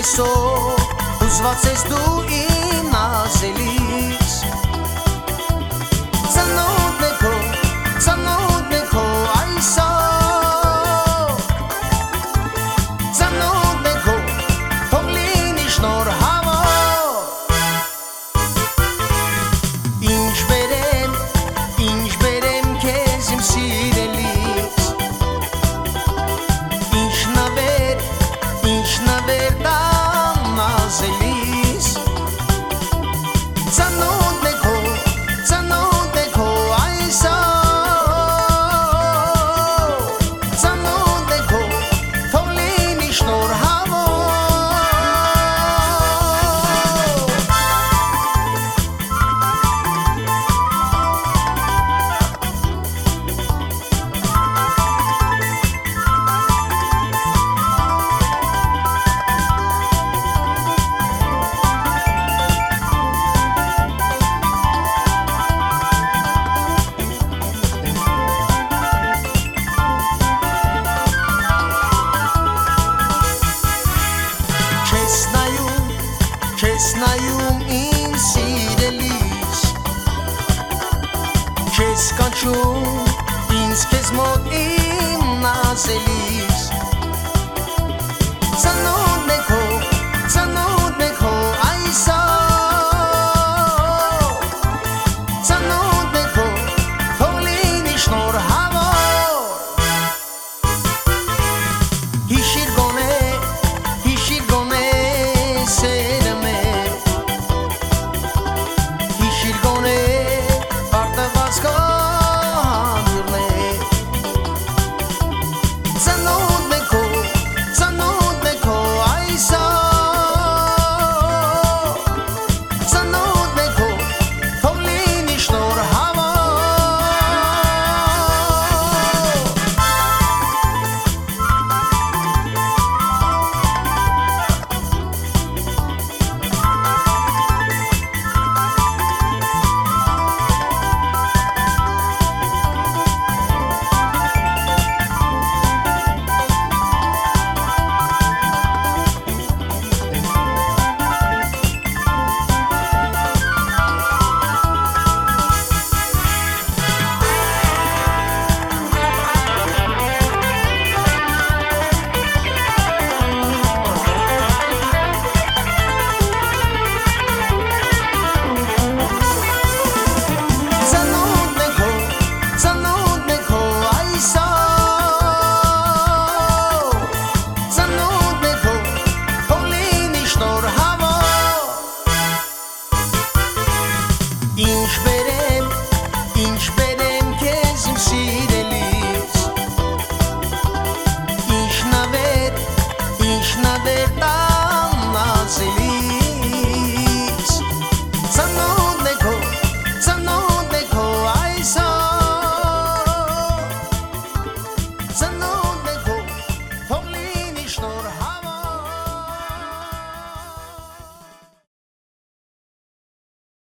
այսօր հուզված ես դու իմ նազելիս Ծանոթն է քո այսօր Ծանոթն է քո թող լինի շնորհավոր Ինչ բերեմ քեզ իմ սիրելիս Ինչ նվեր տամ նազելիս Ծանոթն է քո այսօր Ծանոթն է քո թող լինի շնորհավոր Չես նայում ինձ սիրելիս Չես կանչում ինձ քեզ մոտ իմ նազելիս Ծանոթն է քո այսօր Ծանոթն է քո թող լինի շնորհավոր Հիշիր գոնե սերը մեր Հիշիր գոնե պարտված քո հանդուրներ Ծանոթն է քո այսօր Ծանոթն է քո թող լինի շնորհավոր Ինչ բերեմ քեզ իմ սիրելիս Ինչ նվեր տամ նազելիս Ծանոթն է քո այսօր